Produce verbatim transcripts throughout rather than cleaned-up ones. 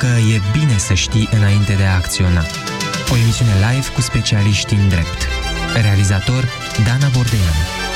că e bine să știi înainte de a acționa. O emisiune live cu specialiști în drept. Realizator Dana Bordean.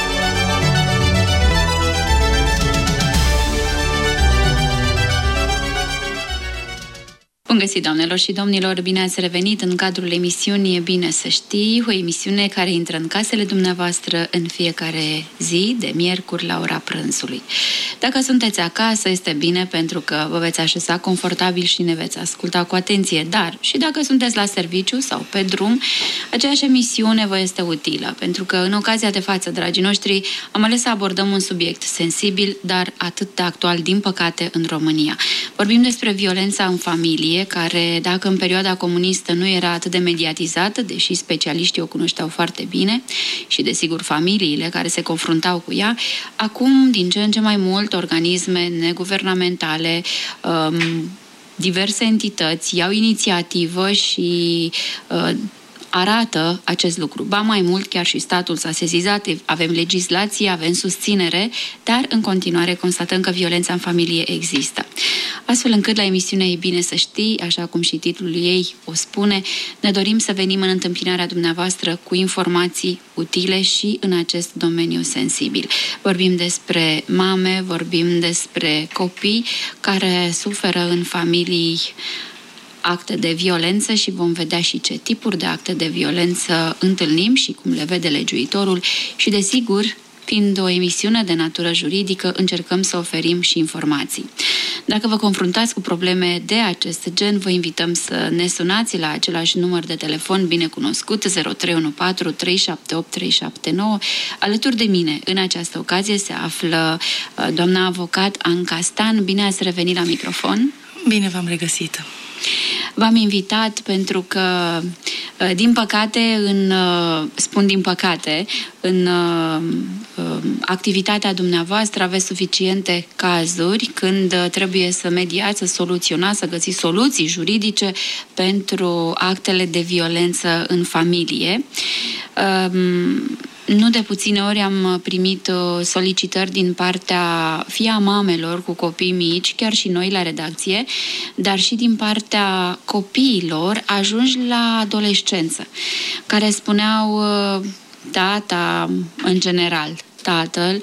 Bun găsit, doamnelor și domnilor, bine ați revenit în cadrul emisiunii E bine să știi, o emisiune care intră în casele dumneavoastră în fiecare zi, de miercuri la ora prânzului. Dacă sunteți acasă, este bine pentru că vă veți așeza confortabil și ne veți asculta cu atenție, dar și dacă sunteți la serviciu sau pe drum, aceeași emisiune vă este utilă, pentru că în ocazia de față, dragii noștri, am ales să abordăm un subiect sensibil, dar atât de actual, din păcate, în România. Vorbim despre violența în familie, care, dacă în perioada comunistă nu era atât de mediatizată, deși specialiștii o cunoșteau foarte bine, și, desigur, familiile care se confruntau cu ea, acum, din ce în ce mai mult, organisme neguvernamentale, um, diverse entități iau inițiativă și uh, arată acest lucru. Ba mai mult, chiar și statul s-a sesizat, avem legislație, avem susținere, dar în continuare constatăm că violența în familie există. Astfel încât la emisiune E bine să știi, așa cum și titlul ei o spune, ne dorim să venim în întâmpinarea dumneavoastră cu informații utile și în acest domeniu sensibil. Vorbim despre mame, vorbim despre copii care suferă în familii acte de violență și vom vedea și ce tipuri de acte de violență întâlnim și cum le vede legiuitorul și, desigur, fiind o emisiune de natură juridică, încercăm să oferim și informații. Dacă vă confruntați cu probleme de acest gen, vă invităm să ne sunați la același număr de telefon binecunoscut zero trei unu patru trei șapte opt trei șapte nouă. Alături de mine, în această ocazie, se află doamna avocat Anca Stan. Bine ați revenit la microfon! Bine v-am regăsit! V-am invitat pentru că, din păcate, în, spun din păcate, în activitatea dumneavoastră aveți suficiente cazuri când trebuie să mediați, să soluționați, să găsiți soluții juridice pentru actele de violență în familie. Nu de puține ori am primit solicitări din partea fie a mamelor cu copii mici, chiar și noi la redacție, dar și din partea copiilor ajungi la adolescență, care spuneau tata în general. Tatăl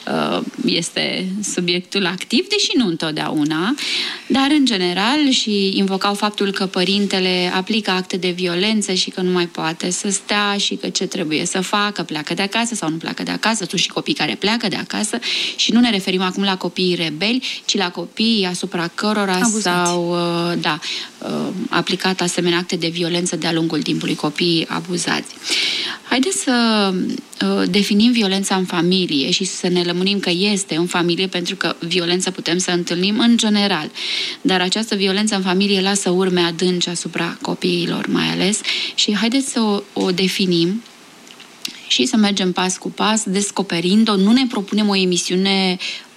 este subiectul activ, deși nu întotdeauna, dar în general și invocau faptul că părintele aplică acte de violență și că nu mai poate să stea și că ce trebuie să facă, pleacă de acasă sau nu pleacă de acasă, sunt și copii care pleacă de acasă și nu ne referim acum la copiii rebeli, ci la copiii asupra cărora abuzați. s-au da, aplicat asemenea acte de violență de-a lungul timpului, copiii abuzați. Haideți să definim violența în familie și să ne lămurim că este în familie, pentru că violență putem să întâlnim în general. Dar această violență în familie lasă urme adânci asupra copiilor mai ales și haideți să o, o definim și să mergem pas cu pas, descoperind-o. Nu ne propunem o emisiune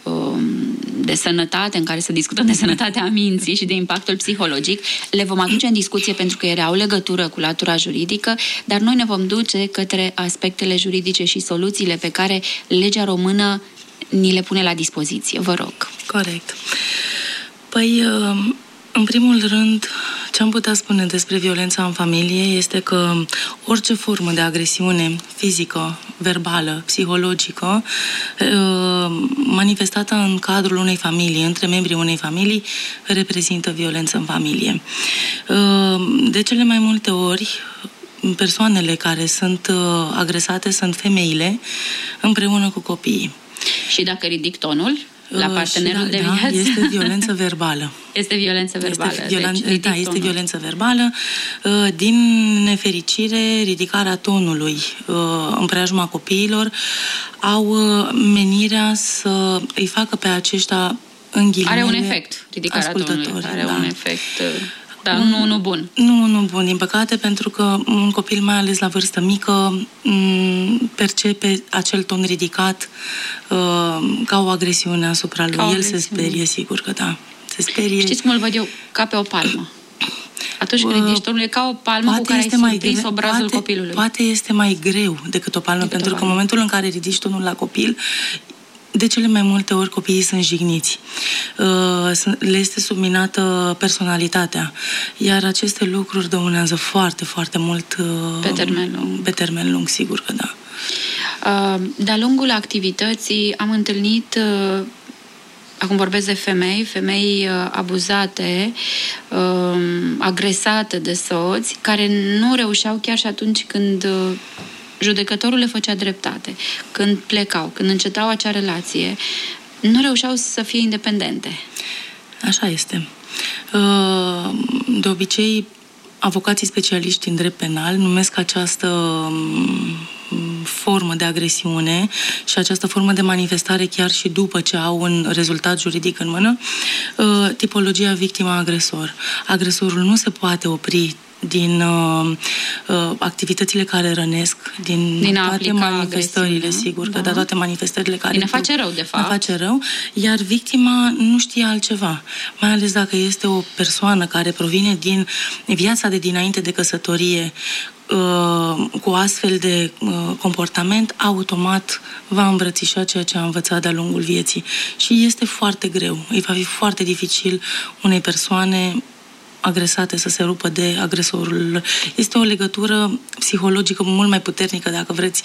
de sănătate, în care să discutăm de sănătatea minții și de impactul psihologic. Le vom aduce în discuție pentru că ele au legătură cu latura juridică, dar noi ne vom duce către aspectele juridice și soluțiile pe care legea română ni le pune la dispoziție. Vă rog. Corect. Păi, în primul rând, ce am putea spune despre violența în familie este că orice formă de agresiune fizică, verbală, psihologică, manifestată în cadrul unei familii, între membrii unei familii, reprezintă violență în familie. De cele mai multe ori, persoanele care sunt agresate sunt femeile împreună cu copiii. Și dacă ridic tonul la partenerul da, de da, viață? este violență verbală. Este violență verbală. Este, violen... deci, da, este violență verbală. Din nefericire, ridicarea tonului în preajma copiilor au menirea să îi facă pe aceștia în ghilimele Are un efect, ridicarea tonului. Are da. un efect... Da, nu, nu bun. Nu, nu bun, din păcate, pentru că un copil, mai ales la vârstă mică, percepe acel ton ridicat uh, ca o agresiune asupra lui. El se sperie, sigur că da. Se sperie. Știți cum îl văd eu? Ca pe o palmă. Atunci când ridici tonul, e ca o palmă poate cu care ai surprins obrazul poate, copilului. Poate este mai greu decât o palmă, decât pentru o palmă. Că în momentul în care ridici tonul la copil, de cele mai multe ori copiii sunt jigniți. le este subminată personalitatea. Iar aceste lucruri dăunează foarte, foarte mult pe termen lung. Pe termen lung, sigur că da. De-a lungul activității am întâlnit, acum vorbesc de femei, femei abuzate, agresate de soți, care nu reușeau chiar și atunci când judecătorul le făcea dreptate, când plecau, când încetau acea relație, nu reușeau să fie independente. Așa este. De obicei, avocații specialiști în drept penal numesc această formă de agresiune și această formă de manifestare chiar și după ce au un rezultat juridic în mână, tipologia victima-agresor. Agresorul nu se poate opri din uh, uh, activitățile care rănesc, din, din toate manifestările, sigur, da. că da, toate manifestările care... Din a face rău, de fapt. A face rău, iar victima nu știe altceva. Mai ales dacă este o persoană care provine din viața de dinainte de căsătorie, uh, cu astfel de uh, comportament, automat va îmbrățișa ceea ce a învățat de-a lungul vieții. Și este foarte greu. Îi va fi foarte dificil unei persoane agresate să se rupă de agresorul. Este o legătură psihologică mult mai puternică, dacă vreți,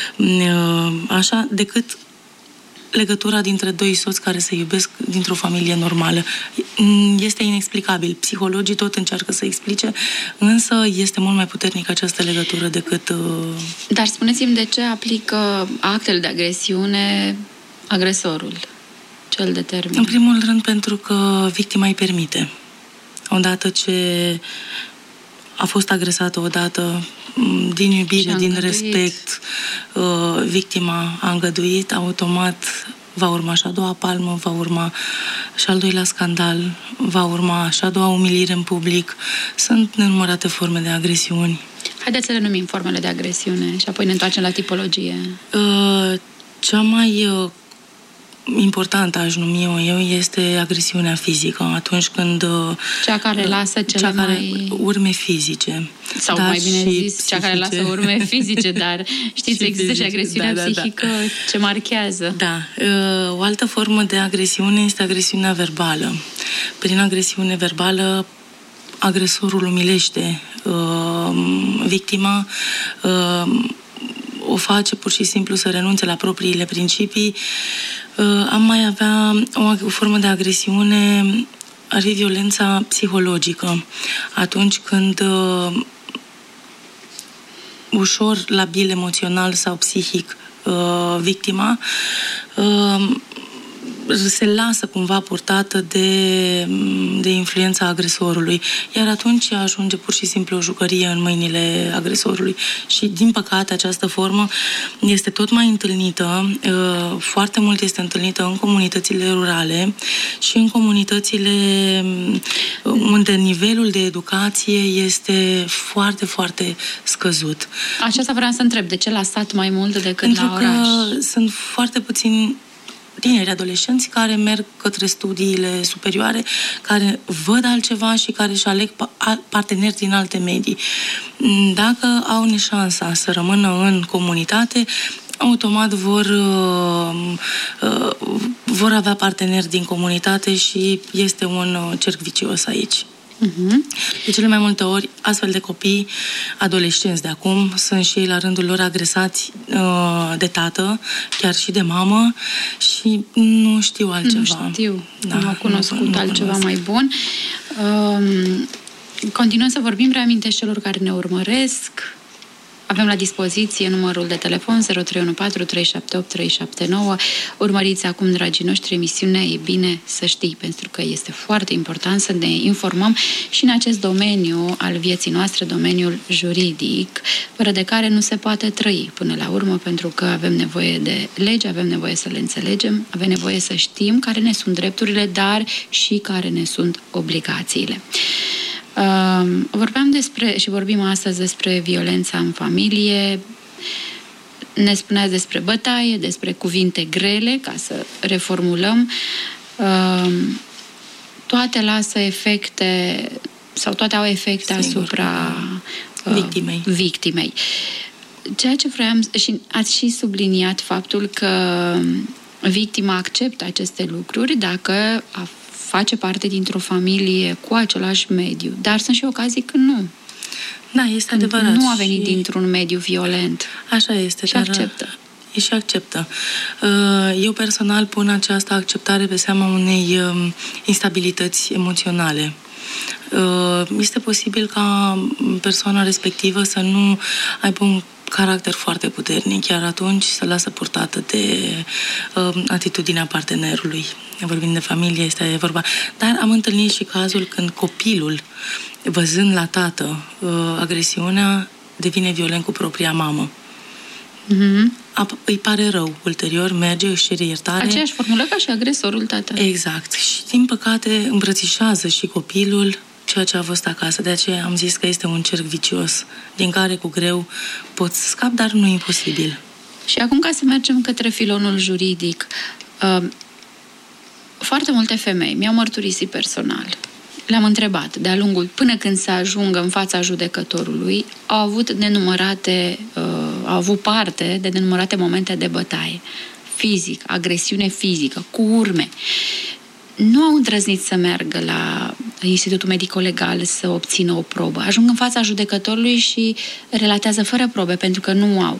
așa, decât legătura dintre doi soți care se iubesc dintr-o familie normală. Este inexplicabil. Psihologii tot încearcă să explice, însă este mult mai puternică această legătură decât... Dar spuneți-mi de ce aplică actele de agresiune agresorul, cel determină? În primul rând pentru că victima îi permite. Odată ce a fost agresată odată, din iubire, din respect, victima a îngăduit, automat va urma și a doua palmă, va urma și al doilea scandal, va urma și a doua umilire în public. Sunt nenumărate forme de agresiuni. Haideți să le numim formele de agresiune și apoi ne întoarcem la tipologie. Cea mai importantă, aș numi-o eu, este agresiunea fizică. Atunci când... Cea care lasă cele cea care mai... urme fizice. Sau mai bine zis, psihice. Cea care lasă urme fizice, dar știți, și există fizice, și agresiunea da, psihică da, da. ce marchează. Da. O altă formă de agresiune este agresiunea verbală. Prin agresiune verbală, agresorul umilește victima, o face pur și simplu să renunțe la propriile principii. Am mai avea o formă de agresiune, ar fi violența psihologică. Atunci când uh, ușor labil emoțional sau psihic uh, victima uh, se lasă cumva purtată de, de influența agresorului. Iar atunci ajunge pur și simplu o jucărie în mâinile agresorului. Și, din păcate, această formă este tot mai întâlnită, foarte mult este întâlnită în comunitățile rurale și în comunitățile unde nivelul de educație este foarte, foarte scăzut. Așa să vreau să întreb, de ce la sat mai mult decât Pentru la oraș? Pentru că sunt foarte puțini tineri adolescenți care merg către studiile superioare, care văd altceva și care își aleg parteneri din alte medii. Dacă au șansa să rămână în comunitate, automat vor, uh, vor avea parteneri din comunitate și este un cerc vicios aici. Uh-huh. De cele mai multe ori, astfel de copii, adolescenți de acum, sunt și ei la rândul lor agresați uh, de tată, chiar și de mamă, și nu știu altceva. Nu știu, da, nu am cunoscut nu, nu altceva cunosc. mai bun. Uh, continuăm să vorbim, reamintesc celor care ne urmăresc. Avem la dispoziție numărul de telefon zero trei unu patru trei șapte opt trei șapte nouă. Urmăriți acum, dragii noștri, emisiunea E bine să știi, pentru că este foarte important să ne informăm și în acest domeniu al vieții noastre, domeniul juridic, fără de care nu se poate trăi până la urmă, pentru că avem nevoie de legi, avem nevoie să le înțelegem, avem nevoie să știm care ne sunt drepturile, dar și care ne sunt obligațiile. Uh, vorbeam despre, și vorbim astăzi despre violența în familie. Ne spuneați despre bătaie, despre cuvinte grele, ca să reformulăm. Uh, toate lasă efecte, sau toate au efecte Sigur. asupra uh, victimei. victimei. Ceea ce vreau, și ați și subliniat faptul că victima acceptă aceste lucruri dacă face parte dintr-o familie cu același mediu. Dar sunt și ocazii când nu. Da, este adevărat. Nu a venit și... dintr-un mediu violent. Așa este. Și dar... acceptă. E și acceptă. Eu personal pun această acceptare pe seama unei instabilități emoționale. Este posibil ca persoana respectivă să nu aibă un caracter foarte puternic, iar atunci se lasă purtată de uh, atitudinea partenerului. Vorbim de familie, este vorba. Dar am întâlnit și cazul când copilul, văzând la tată uh, agresiunea, devine violent cu propria mamă. Mm-hmm. Îi pare rău. Ulterior merge, își cere iertare. Aceeași formulă ca și agresorul tată. Exact. Și, din păcate, îmbrățișează și copilul ceea ce a văzut acasă. De aceea am zis că este un cerc vicios din care cu greu pot să scap, dar nu e imposibil. Și acum, ca să mergem către filonul juridic, uh, foarte multe femei mi-au mărturisit personal. Le-am întrebat de-a lungul, până când să ajungă în fața judecătorului, au avut nenumărate, uh, au avut parte de nenumărate momente de bătaie. Fizic, agresiune fizică, cu urme. Nu au îndrăznit să meargă la Institutul Medico-Legal să obțină o probă. Ajung în fața judecătorului și relatează fără probe, pentru că nu au.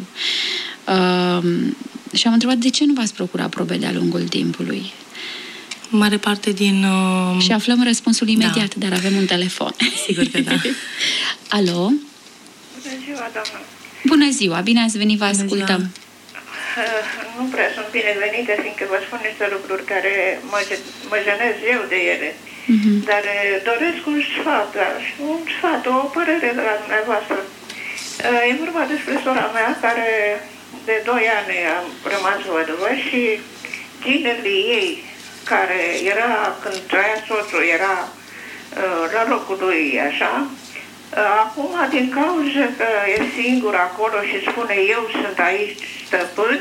Uh, și am întrebat de ce nu v-ați procurat probe de-a lungul timpului. Mare parte din... Uh... Și aflăm răspunsul imediat, da. Dar avem un telefon. Sigur că da. Alo? Bună ziua, doamnă! Bună ziua, bine ați venit, vă ascultăm. Uh, nu prea sunt binevenite, fiindcă vă spun niște lucruri care mă, mă jenez eu de ele. Uh-huh. Dar uh, doresc un sfat, un sfat, o părere de la dumneavoastră. Uh, e vorba despre sora mea, care de doi ani a rămas văduvă și ginerii ei, care era, când trăia soțul, era uh, la locul lui, așa, uh, acum, din cauza că e singur acolo și spune eu sunt aici stăpân,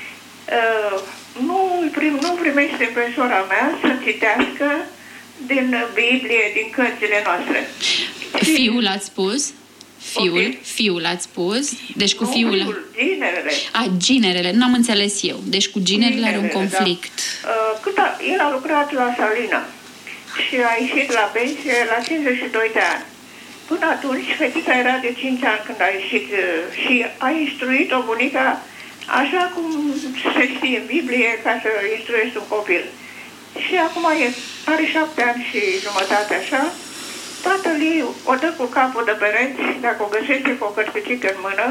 uh, nu, prim, nu primește pe sora mea să citească din Biblie, din cărțile noastre. Fiul ați spus? Fiul, okay. Fiul ați spus? Deci cu nu, fiul... fiul, ginerele. A, ginerele, nu am înțeles eu. Deci cu ginerele, ginerele are un conflict. Da. Uh, cât a, el a lucrat la Salina și a ieșit la pensie la cincizeci și doi de ani. Până atunci, fetița era de cinci ani când a ieșit uh, și a instruit-o bunica așa cum se știe în Biblie ca să instruiești un copil. Și acum e, are șapte ani și jumătate așa. Tatăl ei o dă cu capul de pereți, dacă o găsește cu o cărpicică în mână,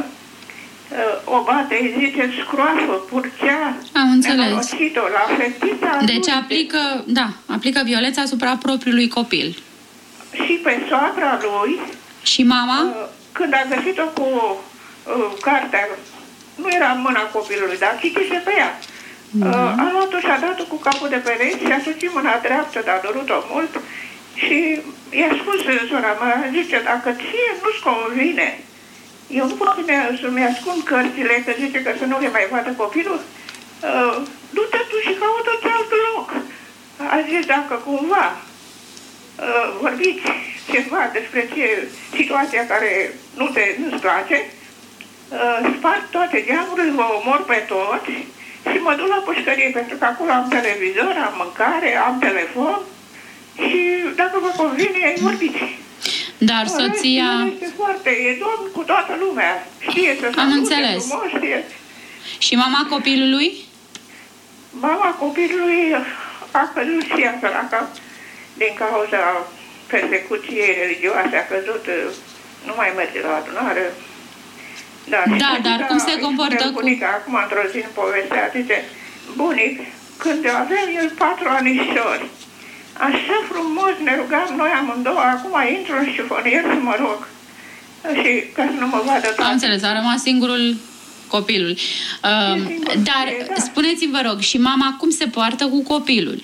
o bate, îi zice scroafă, purcea, am înțeles. La fetița deci aplică, da, aplică violența asupra propriului copil. Și pe soacra lui. Și mama? Când a găsit-o cu uh, cartea, nu era în mâna copilului, dar citise pe ea. Da. Uh, a luat-o și a dat-o cu capul de pereți și a sucit mâna dreaptă, dar a durut-o mult. Și i-a spus sora mea, zice, dacă ție nu-ți convine, eu nu pot să-mi ascund cărțile, că zice că să nu le mai vadă copilul, uh, du-te tu și caută-ți alt loc. A zis, dacă cumva uh, vorbiți ceva despre ce situația care nu te, nu-ți place, uh, sparg toate geamurile, vă omor pe toți și mă duc la pușcărie, pentru că acolo am televizor, am mâncare, am telefon, și dacă vă convine, vorbiți. Dar soția... Este foarte, e domn cu toată lumea. Știe să am înțeles. Frumos, știe. Și mama copilului? Mama copilului a căzut și ea săracă din cauza persecuției religioase. A căzut, nu mai merge la adunare. Da, da dar cum se comportă cu... Bunica, acum într-o zi în povestea, zice, bunic, când aveam eu patru anișori, așa frumos ne rugam noi amândouă, acum intru în șifonier să mă rog. Și ca să nu mă vadă toate. Am înțeles, a rămas singurul copilul. Uh, singur, dar e, da. Spuneți-mi, vă rog, și mama cum se poartă cu copilul?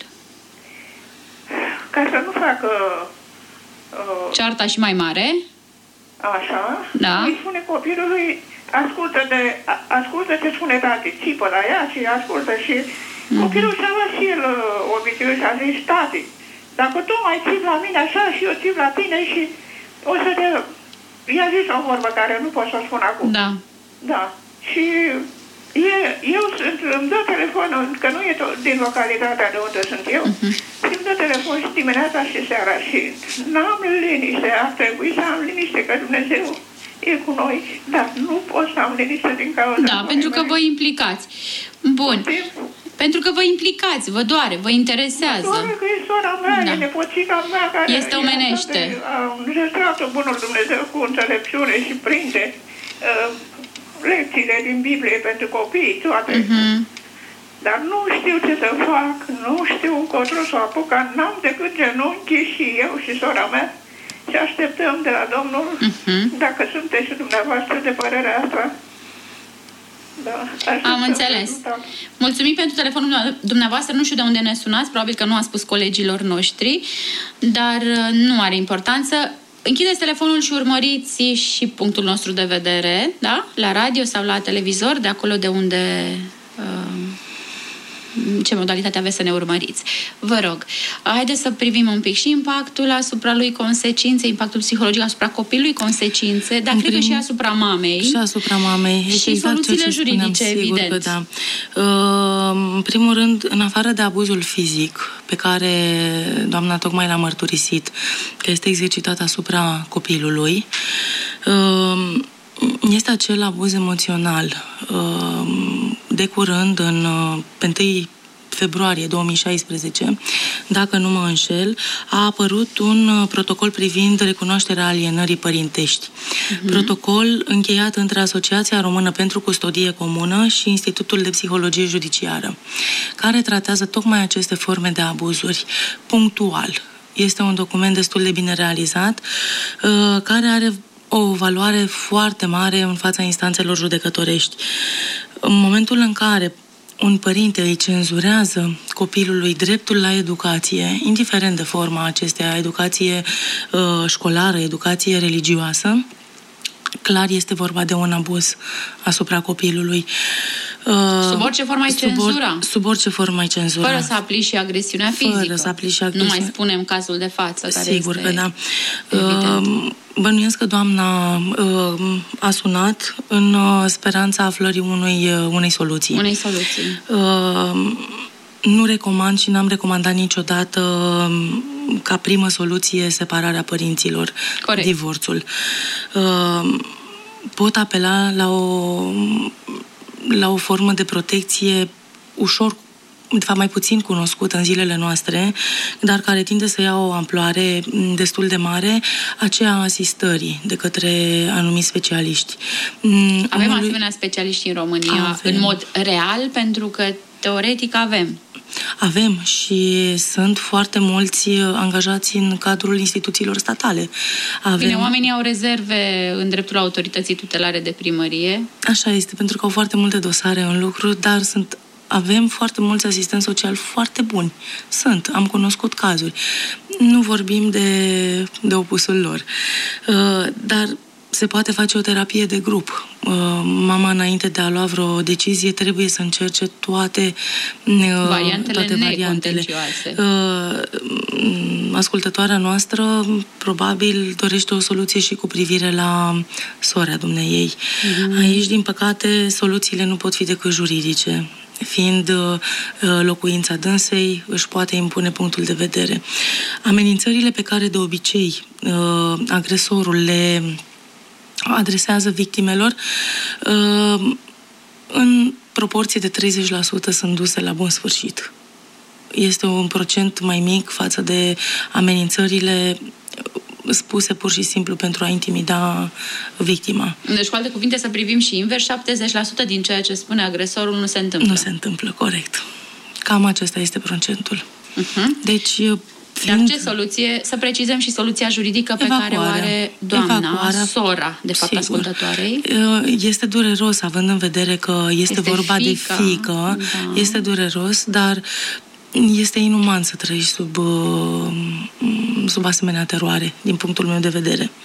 Ca să nu facă... Uh, cearta și mai mare? Așa. Da. Îi spune copilului, ascultă, de, ascultă ce spune tati, țipă la ea și ascultă și... Mm-hmm. Copilul și-a luat și el obiceiul și a zis, tati, dacă tu mai țipi la mine așa și eu țip la tine și o să te... I-a zis o vorbă care nu pot să o spun acum. Da. Da. Și E, eu sunt, îmi dă telefonul, că nu e tot din localitatea de unde sunt eu, uh-huh. și îmi dă telefon și dimineața și seara și n-am liniște, ar trebui să am liniște, că Dumnezeu e cu noi, dar nu pot să am liniște din cauza. Da, pentru că vă implicați. Bun. Știm? Pentru că vă implicați, vă doare, vă interesează. Mă doare că e sora mea, da. E nepoțica mea care este omenește. A înregistrat-o bunul Dumnezeu cu înțelepciune și prinde uh, lecțiile din Biblie pentru copii, toate. Uh-huh. Dar nu știu ce să fac, nu știu încotro să o apuc, n-am decât genunchii și eu și sora mea și așteptăm de la Domnul, uh-huh. dacă sunteți și dumneavoastră de părerea asta. Da, am înțeles. Mulțumim pentru telefonul dumneavoastră. Nu știu de unde ne sunați, probabil că nu a spus colegilor noștri, dar nu are importanță. Închideți telefonul și urmăriți și punctul nostru de vedere, da? La radio sau la televizor, de acolo de unde... Uh, ce modalitate aveți să ne urmăriți. Vă rog, haideți să privim un pic și impactul asupra lui, consecințe, impactul psihologic asupra copilului, consecințe, dar cred că și asupra mamei. Și asupra mamei. Și exact soluțiile juridice, spuneam, evident. Că da. În primul rând, în afară de abuzul fizic, pe care doamna tocmai l-a mărturisit, că este exercitat asupra copilului, este acel abuz emoțional. De curând, în, pe întâi februarie două mii șaisprezece, dacă nu mă înșel, a apărut un protocol privind recunoașterea alienării părintești. Uh-huh. Protocol încheiat între Asociația Română pentru Custodie Comună și Institutul de Psihologie Judiciară, care tratează tocmai aceste forme de abuzuri punctual. Este un document destul de bine realizat, care are o valoare foarte mare în fața instanțelor judecătorești. În momentul în care un părinte îi cenzurează copilului dreptul la educație, indiferent de forma acesteia, educație uh, școlară, educație religioasă, clar este vorba de un abuz asupra copilului. Uh, sub orice formă ai cenzura. Sub orice formă ai cenzura. Fără să aplici și agresiunea fizică. Fără să aplici și agresiunea. Nu mai spunem cazul de față. Care Sigur este că da. Uh, bănuiesc că doamna uh, a sunat în uh, speranța aflării unui, uh, unei soluții. Unei soluții. Uh, nu recomand și n-am recomandat niciodată uh, ca primă soluție separarea părinților. Corect. Divorțul. Uh, pot apela la o, la o formă de protecție ușor, de fapt mai puțin cunoscută în zilele noastre, dar care tinde să ia o amploare destul de mare, aceea a asistării de către anumiți specialiști. Avem Unul... asemenea specialiști în România, avem. În mod real, pentru că teoretic avem. Avem și sunt foarte mulți angajați în cadrul instituțiilor statale. Avem... Bine, oamenii au rezerve în dreptul autorității tutelare de primărie. Așa este, pentru că au foarte multe dosare în lucru, dar sunt avem foarte mulți asistenți sociali foarte buni. Sunt, am cunoscut cazuri. Nu vorbim de, de opusul lor. Uh, dar se poate face o terapie de grup. Uh, mama, înainte de a lua vreo decizie, trebuie să încerce toate uh, variantele toate variantele. Uh, ascultătoarea noastră probabil dorește o soluție și cu privire la sora dumneiei. Mm-hmm. Aici, din păcate, soluțiile nu pot fi decât juridice. Fiind uh, locuința dânsei, își poate impune punctul de vedere. Amenințările pe care de obicei uh, agresorul le adresează victimelor, uh, în proporție de treizeci la sută sunt duse la bun sfârșit. Este un procent mai mic față de amenințările spuse pur și simplu pentru a intimida victima. Deci, cu alte cuvinte, să privim și invers, șaptezeci la sută din ceea ce spune agresorul nu se întâmplă. Nu se întâmplă, corect. Cam acesta este procentul. Uh-huh. Deci, fiind... Dar ce soluție? Să precizăm și soluția juridică pe Evacuarea. care o are doamna, Evacuarea. sora, de fapt, sigur, ascultătoarei. Este dureros, având în vedere că este, este vorba fiica. de fiică, da. Este dureros, dar este inuman să trăiești sub, sub asemenea teroare, din punctul meu de vedere.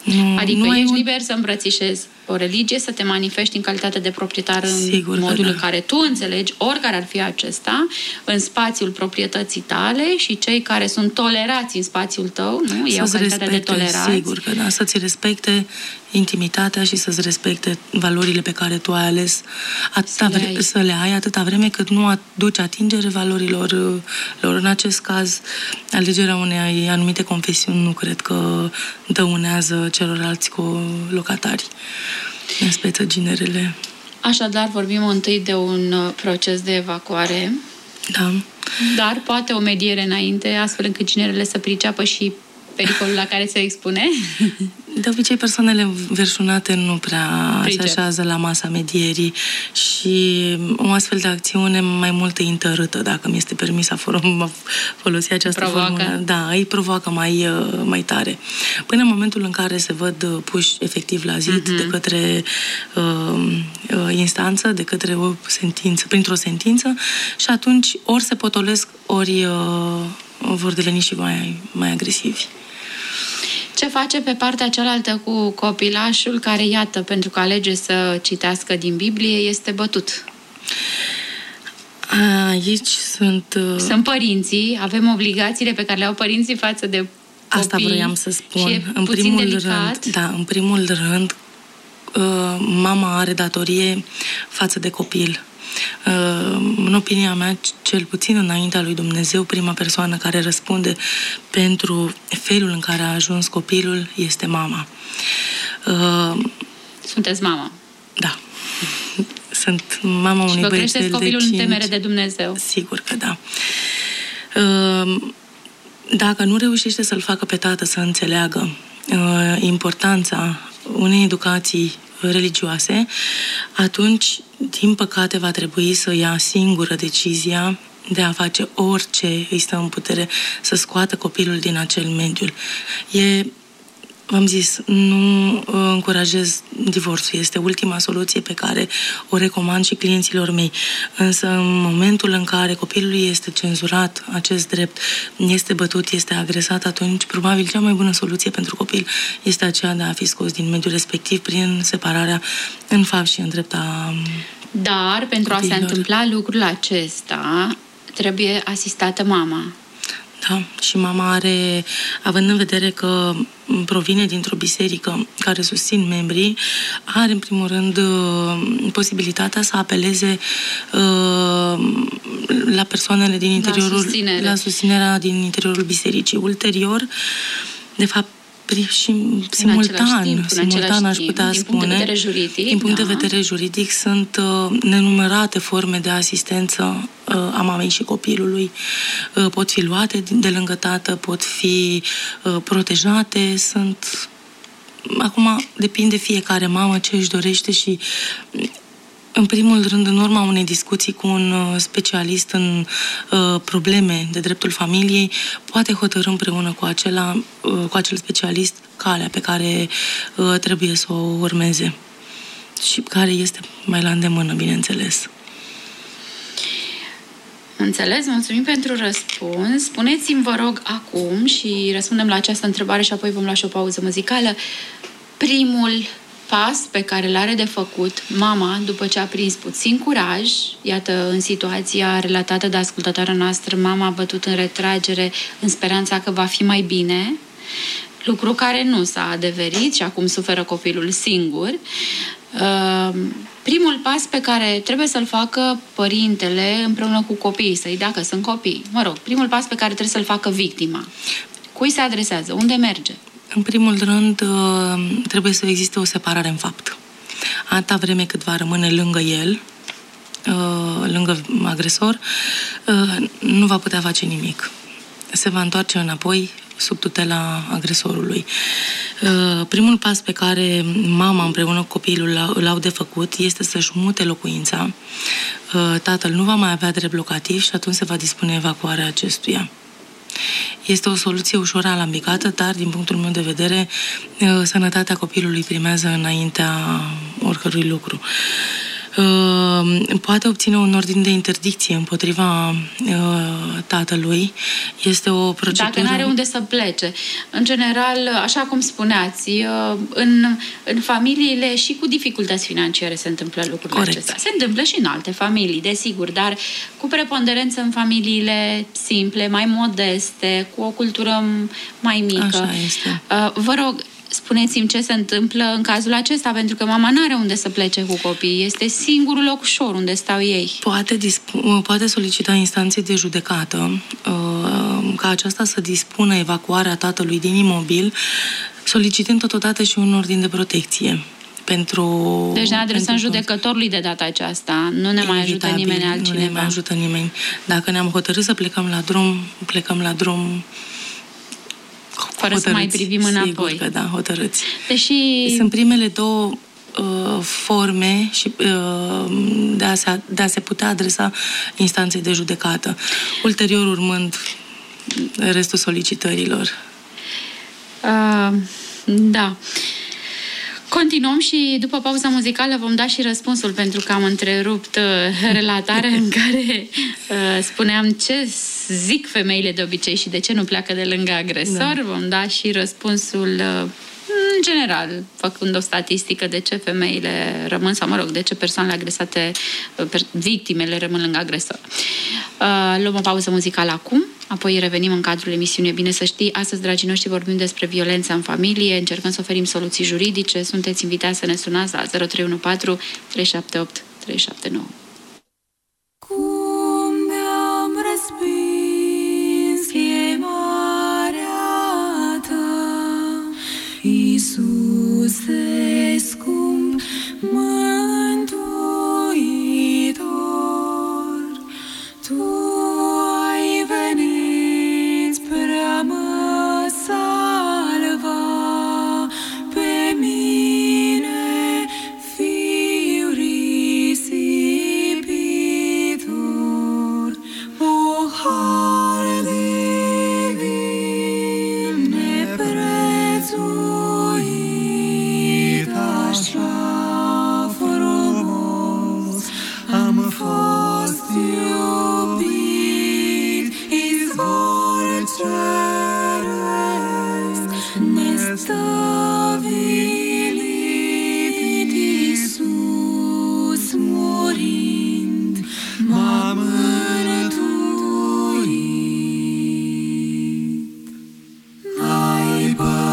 Nu, adică nu ești un... liber să îmbrățișezi o religie, să te manifesti în calitate de proprietar Sigur în modul da. în care tu înțelegi, oricare ar fi acesta, în spațiul proprietății tale, și cei care sunt tolerați în spațiul tău, nu? Ei au calitatea de tolerați. Sigur că da, să-ți respecte intimitatea și să-ți respecte valorile pe care tu ai ales atâta să, le vre- să le ai atâta vreme cât nu aduci atingere valorilor lor. În acest caz, alegerea unei anumite confesiuni nu cred că dăunează celorlalți colocatari, în speță ginerele. Așadar, vorbim întâi de un proces de evacuare, da. Dar poate o mediere înainte, astfel încât ginerele să priceapă și pericolul la care se expune? De obicei, persoanele verșunate nu prea Pricep. se așează la masa medierii și o astfel de acțiune mai mult îi întărâtă, dacă mi este permis a folosi această provoacă. formulă. Da, îi provoacă mai, mai tare. Până în momentul în care se văd puși efectiv la zid uh-huh. de către uh, instanță, de către o sentință, printr-o sentință, și atunci ori se potolesc, ori uh, vor deveni și mai, mai agresivi. Ce face pe partea cealaltă cu copilașul care, iată, pentru că alege să citească din Biblie, este bătut? Aici sunt... Sunt părinții, avem obligațiile pe care le au părinții față de copii. Asta vroiam să spun. Și e în puțin primul delicat. rând, da, în primul rând, mama are datorie față de copil. În opinia mea, cel puțin înaintea lui Dumnezeu, prima persoană care răspunde pentru felul în care a ajuns copilul este mama. Sunteți mama? Da. Sunt mama unui băiețel de cinci. Și vă creșteți copilul în temere de Dumnezeu? Sigur că da. Dacă nu reușește să-l facă pe tată să înțeleagă importanța unei educații religioase, atunci, din păcate, va trebui să ia singură decizia de a face orice îi stă în putere să scoată copilul din acel mediu. E, v-am zis, nu încurajez divorțul. Este ultima soluție pe care o recomand și clienților mei. Însă, în momentul în care copilul este cenzurat, acest drept, este bătut, este agresat, atunci, probabil, cea mai bună soluție pentru copil este aceea de a fi scos din mediul respectiv prin separarea în fapt și în drepta Dar, pentru copilor. A se întâmpla lucrul acesta, trebuie asistată mama. Da, și mama are, având în vedere că provine dintr-o biserică care susțin membrii, are în primul rând posibilitatea să apeleze uh, la persoanele din interiorul, la, susținere. la susținerea din interiorul bisericii. Ulterior, de fapt, și simultan, timp, simultan aș timp, putea din spune, punct de vedere juridic, din punct da. de vedere juridic, sunt uh, nenumărate forme de asistență uh, a mamei și copilului. Uh, pot fi luate de lângă tată, pot fi uh, protejate, sunt... Acum depinde fiecare mamă ce își dorește și... În primul rând, în urma unei discuții cu un specialist în uh, probleme de dreptul familiei, poate hotărî împreună cu, acela, uh, cu acel specialist calea pe care uh, trebuie să o urmeze și care este mai la îndemână, bineînțeles. Înțeles, mulțumim pentru răspuns. Spuneți-mi, vă rog, acum și răspundem la această întrebare și apoi vom lua și o pauză muzicală. Primul pas pe care l-are de făcut mama după ce a prins puțin curaj, iată, în situația relatată de ascultătoarea noastră, mama a bătut în retragere în speranța că va fi mai bine, lucru care nu s-a adeverit și acum suferă copilul singur. Primul pas pe care trebuie să-l facă părintele împreună cu copiii săi, dacă sunt copii, mă rog, primul pas pe care trebuie să-l facă victima. Cui se adresează? Unde merge? În primul rând, trebuie să existe o separare în fapt. Atâta vreme cât va rămâne lângă el, lângă agresor, nu va putea face nimic. Se va întoarce înapoi sub tutela agresorului. Primul pas pe care mama împreună cu copilul îl au de făcut este să-și mute locuința. Tatăl nu va mai avea drept locativ și atunci se va dispune evacuarea acestuia. Este o soluție ușor alambicată, dar, din punctul meu de vedere, sănătatea copilului primează înaintea oricărui lucru. poate obține un ordin de interdicție împotriva tatălui. Este o procedură... Dacă nu are unde să plece. În general, așa cum spuneați, în, în familiile și cu dificultăți financiare se întâmplă lucrurile Corect. acestea. Se întâmplă și în alte familii, desigur, dar cu preponderență în familiile simple, mai modeste, cu o cultură mai mică. Așa este. Vă rog, spuneți-mi ce se întâmplă în cazul acesta, pentru că mama nu are unde să plece cu copiii. Este singurul loc ușor unde stau ei. Poate, disp- poate solicita instanței de judecată uh, ca aceasta să dispună evacuarea tatălui din imobil, solicitând totodată și un ordin de protecție. Pentru, deci ne adresăm pentru judecătorului de data aceasta. Nu ne mai ajută nimeni altcineva. Nu ne mai ajută nimeni. Dacă ne-am hotărât să plecăm la drum, plecăm la drum fără să mai privim înapoi. Sigur că da, hotărâți. Deși... Sunt primele două uh, forme și, uh, de, a se, de a se putea adresa instanței de judecată. Ulterior urmând restul solicitărilor. Uh, da. Continuăm și după pauza muzicală vom da și răspunsul, pentru că am întrerupt uh, relatarea în care uh, spuneam ce zic femeile de obicei și de ce nu pleacă de lângă agresor. Da. Vom da și răspunsul uh, în general, făcând o statistică de ce femeile rămân, sau mă rog, de ce persoanele agresate, victimele rămân lângă agresor. Uh, luăm o pauză muzicală acum, apoi revenim în cadrul emisiunii Bine să știi. Astăzi, dragii noștri, vorbim despre violența în familie, încercăm să oferim soluții juridice. Sunteți invitați să ne sunați la zero trei unu patru trei șapte opt trei șapte nouă. Cum ne-am respins chemarea ta, Iisuse scump mântuitor, Tu ai venit spre a mă salva pe mine, fiu risipitor. O har divin neprețuit, așa frumos am fost iubit, izvor ceresc nestăvilit, Iisus murind m-a mântuit. N-ai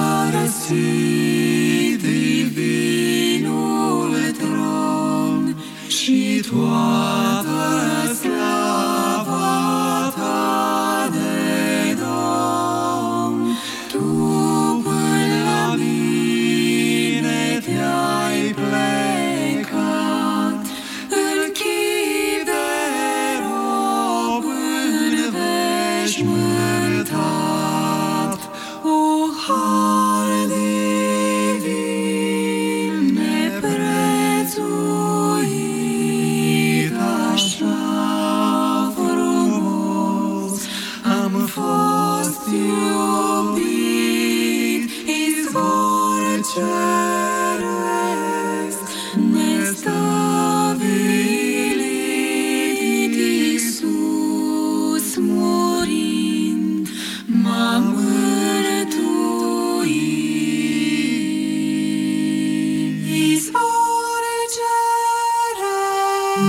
părăsit divinul tron și toată slava ta de Domn. Tu până la mine te-ai plecat, în chip de rob înveșmântat. O har divin neprețuit, așa frumos am fost iubit, izvor ceresc nestăvilit, Iisus murind m-a mântuit. Izvor ceresc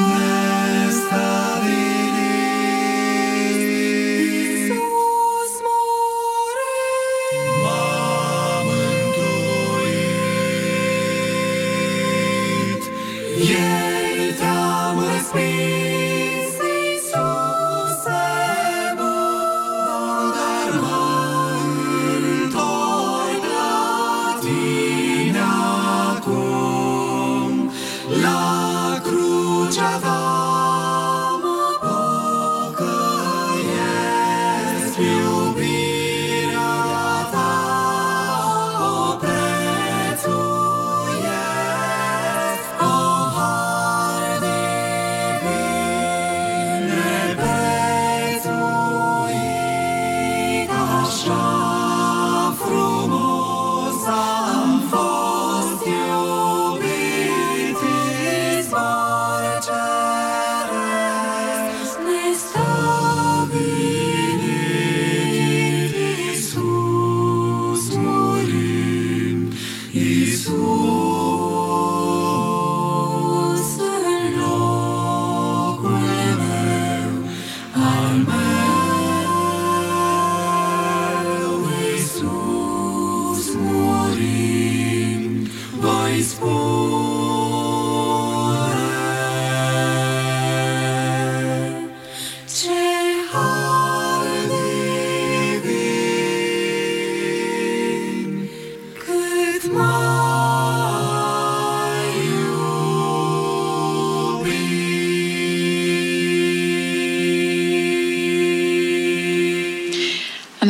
nestăvilit, Iisus murind m-a mântuit. Ieri te-am respins, Iisuse bun, dar mă întorc la tine acum. La crucea ta mă pocăiesc, iubirea ta o prețuiesc. O har divin neprețuit, așa frumos am fost iubit, izvor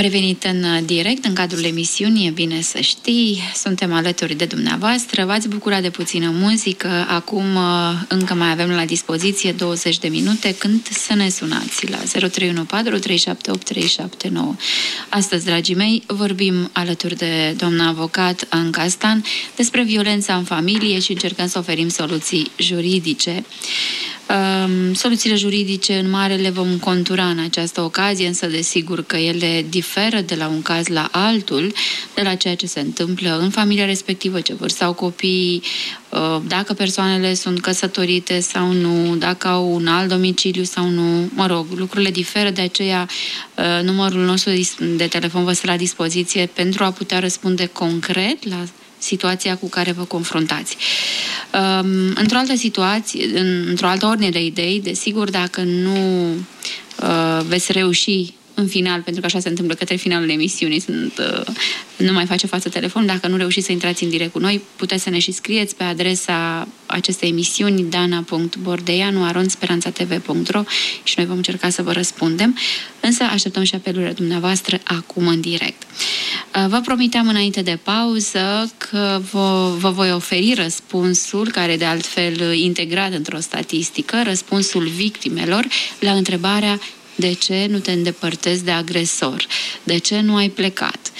revenit în direct în cadrul emisiunii E bine să știi. Suntem alături de dumneavoastră. V-ați bucurat de puțină muzică. Acum încă mai avem la dispoziție douăzeci de minute când să ne sunați la zero trei unu patru trei șapte opt trei șapte nouă. Astăzi, dragii mei, vorbim alături de doamna avocat Anca Stan despre violența în familie și încercăm să oferim soluții juridice. Um, soluțiile juridice în mare le vom contura în această ocazie, însă desigur că ele diferă de la un caz la altul, de la ceea ce se întâmplă în familia respectivă, ce vârstă au copiii, uh, dacă persoanele sunt căsătorite sau nu, dacă au un alt domiciliu sau nu, mă rog, lucrurile diferă, de aceea uh, numărul nostru de telefon vă stă la dispoziție pentru a putea răspunde concret la situația cu care vă confruntați. Um, într-o altă situație, într-o altă ordine de idei, desigur, dacă nu uh, veți reuși în final, pentru că așa se întâmplă către finalul emisiunii, sunt, uh, nu mai face față telefon, dacă nu reușiți să intrați în direct cu noi, puteți să ne și scrieți pe adresa acestei emisiuni dana punct bordeanu arond speranța t v punct ro și noi vom încerca să vă răspundem, însă așteptăm și apelurile dumneavoastră acum în direct. Uh, vă promiteam înainte de pauză că vă, vă voi oferi răspunsul, care de altfel integrat într-o statistică, răspunsul victimelor la întrebarea: de ce nu te îndepărtezi de agresor? De ce nu ai plecat?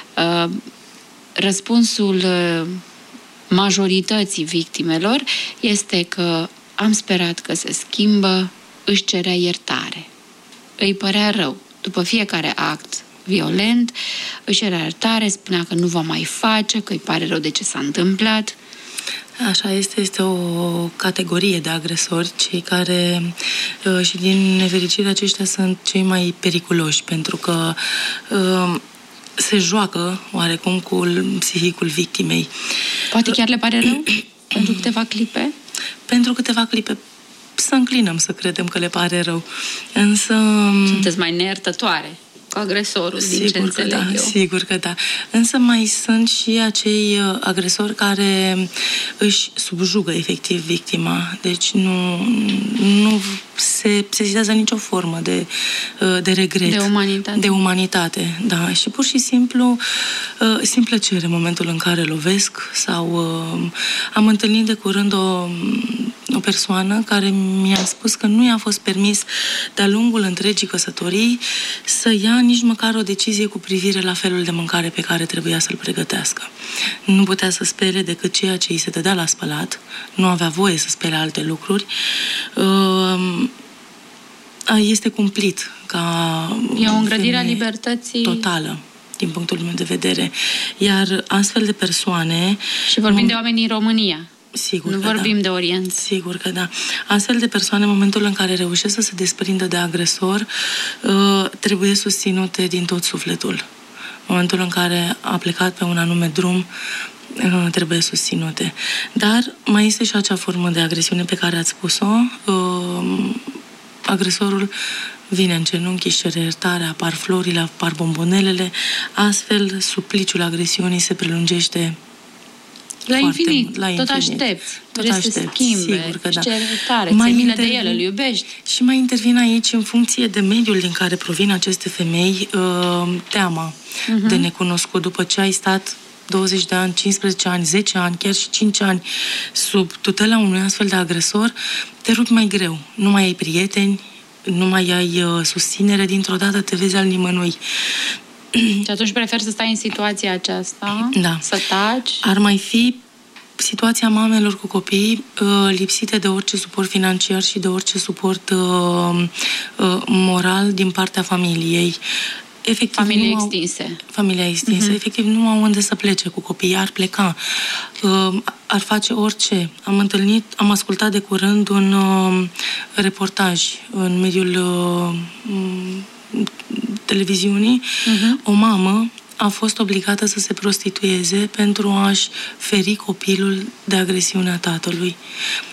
Răspunsul majorității victimelor este că am sperat că se schimbă, își cerea iertare. Îi părea rău. După fiecare act violent, își cerea iertare, spunea că nu va mai face, că îi pare rău de ce s-a întâmplat. Așa este, este o categorie de agresori, cei care, și din nefericire, aceștia sunt cei mai periculoși, pentru că se joacă oarecum cu psihicul victimei. Poate chiar le pare rău pentru câteva clipe? Pentru câteva clipe. Să înclinăm să credem că le pare rău. Însă... Sunteți mai neiertătoare cu agresorul, din ce înțeleg că da, eu. Sigur că da. Însă mai sunt și acei agresori care își subjugă efectiv victima. Deci nu, nu se sesizează nicio formă de, de regret. De umanitate. De umanitate, da. Și pur și simplu simt plăcere în momentul în care lovesc sau am întâlnit de curând o, o persoană care mi-a spus că nu i-a fost permis de-a lungul întregii căsătorii să ia nici măcar o decizie cu privire la felul de mâncare pe care trebuia să-l pregătească. Nu putea să spele decât ceea ce îi se dădea la spălat, nu avea voie să spele alte lucruri. Este cumplit ca... E o îngrădire a libertății totală, din punctul meu de vedere. Iar astfel de persoane... Și vorbim de oameni din România. Sigur nu că vorbim da. de Orient. Sigur că da. Astfel de persoane, în momentul în care reușesc să se desprindă de agresor, trebuie susținute din tot sufletul. În momentul în care a plecat pe un anume drum, trebuie susținute. Dar mai este și acea formă de agresiune pe care ați spus-o. Agresorul vine în genunchi, își cere iertare, apar florile, apar bombonelele. Astfel, supliciul agresiunii se prelungește la infinit, la tot infinit. aștepți. Tot Vrei aștepți, să schimbe, sigur că da. își cere iertare, ți-e milă de el, îl iubești. Și mai intervin aici, în funcție de mediul din care provin aceste femei, teama uh-huh. de necunoscut. După ce ai stat douăzeci de ani, cincisprezece ani, zece ani, chiar și cinci ani sub tutela unui astfel de agresor, te rupi mai greu. Nu mai ai prieteni, nu mai ai susținere, dintr-o dată te vezi al nimănui. Și atunci preferi să stai în situația aceasta, da. să taci? Ar mai fi situația mamelor cu copii uh, lipsite de orice suport financiar și de orice suport uh, uh, moral din partea familiei. Efectiv, Familie nu au, extinse. Familia extinsă. Uh-huh. Efectiv, nu au unde să plece cu copiii, ar pleca. Uh, ar face orice. Am întâlnit, am ascultat de curând un uh, reportaj în mediul uh, televiziunii. Uh-huh. O mamă a fost obligată să se prostitueze pentru a-și feri copilul de agresiunea tatălui.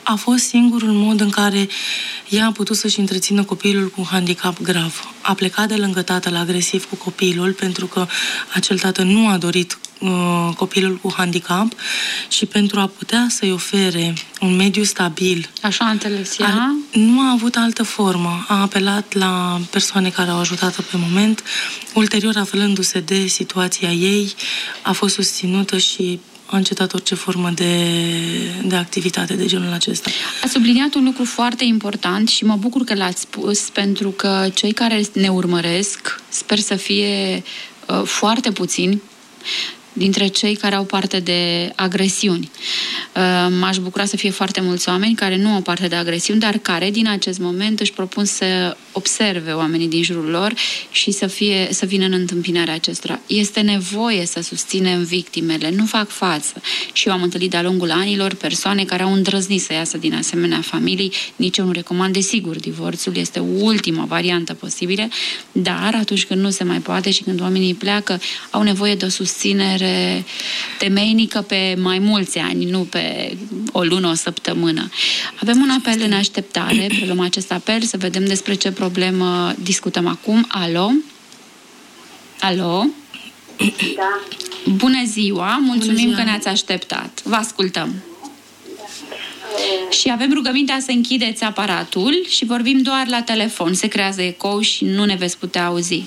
a fost singurul mod în care ea a putut să-și întrețină copilul cu handicap grav. A plecat de lângă tatăl agresiv cu copilul pentru că acel tată nu a dorit uh, copilul cu handicap și pentru a putea să-i ofere un mediu stabil. Așa a înțeles ea? A, nu a avut altă formă. A apelat la persoane care au ajutat-o pe moment. Ulterior, aflându-se de situația ei, a fost susținută și a încetat orice formă de, de activitate de genul acesta. A subliniat un lucru foarte important și mă bucur că l-ați spus, pentru că cei care ne urmăresc, sper să fie uh, foarte puțini dintre cei care au parte de agresiuni. M-aș bucura să fie foarte mulți oameni care nu au parte de agresiuni, dar care din acest moment își propun să observe oamenii din jurul lor și să, fie, să vină în întâmpinarea acestora. Este nevoie să susținem victimele, nu fac față. Și eu am întâlnit de-a lungul anilor persoane care au îndrăznit să iasă din asemenea familii. Nici eu nu recomand, desigur, divorțul este ultima variantă posibilă, dar atunci când nu se mai poate și când oamenii pleacă, au nevoie de o susținere temeinică pe mai mulți ani, nu pe o lună, o săptămână. Avem un apel în așteptare, preluăm acest apel să vedem despre ce problemă discutăm acum. Alo? Alo? Da. Bună ziua, mulțumim Bună ziua. că ne-ați așteptat. Vă ascultăm. Da. Și avem rugămintea să închideți aparatul și vorbim doar la telefon. Se creează ecou și nu ne veți putea auzi.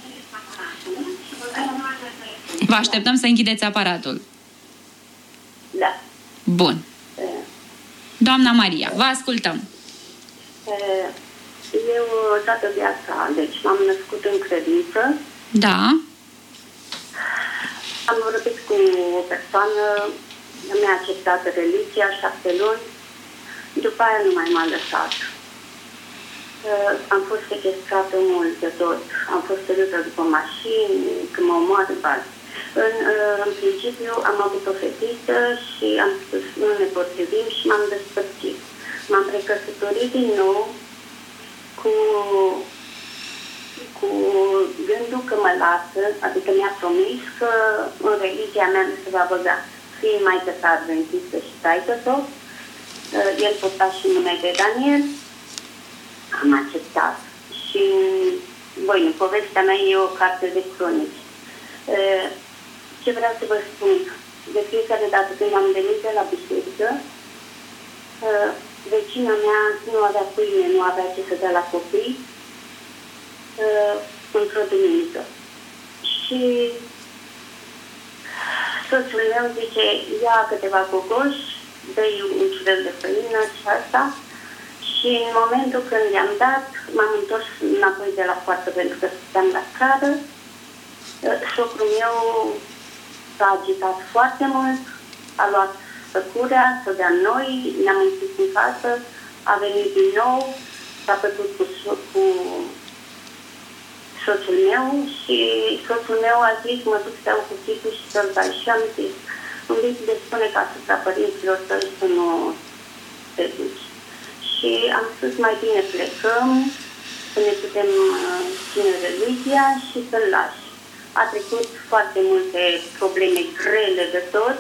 Vă așteptăm să închideți aparatul. Da. Bun. Doamna Maria, vă ascultăm. Eu toată viața, deci m-am născut în credință. Da. Am vorbit cu o persoană, mi-a acceptat religia șapte luni, după aia nu mai m-a lăsat. Am fost sequestrată mult de tot, am fost tăiută după mașini, când mă omoară bani. În, în principiu am avut o fetiță și am spus nu ne potrivim și m-am despărțit. M-am recăsătorit din nou cu, cu gândul că mă lasă, adică mi-a promis că în religia mea nu se va băga. Fii maică sa adventistă și taică tot. El purta și numele de Daniel. Am acceptat și voi, în povestea mea e o carte de cronici. Ce vreau să vă spun, de fiecare dată când am venit de la biserică, vecina mea nu avea pâine, nu avea ce să dea la copii într-o duminică. Și soțul meu zice, ia câteva cocoși, dă-i un ciudel de făină și asta. Și în momentul când i-am dat, m-am întors înapoi de la poartă pentru că stăteam la scară. Socrul meu s-a agitat foarte mult, a luat săcurea, să dea noi, ne-am închis în casă, a venit din nou, s-a pătut cu, cu soțul meu și soțul meu a zis, mă duc să iau cuțitul și să-l dai. Și am zis, îmi vezi de spune ca asupra părinților tăi să nu te duci. Și am spus, mai bine plecăm, să ne putem ține religia și să-l lași. A trecut foarte multe probleme grele de tot.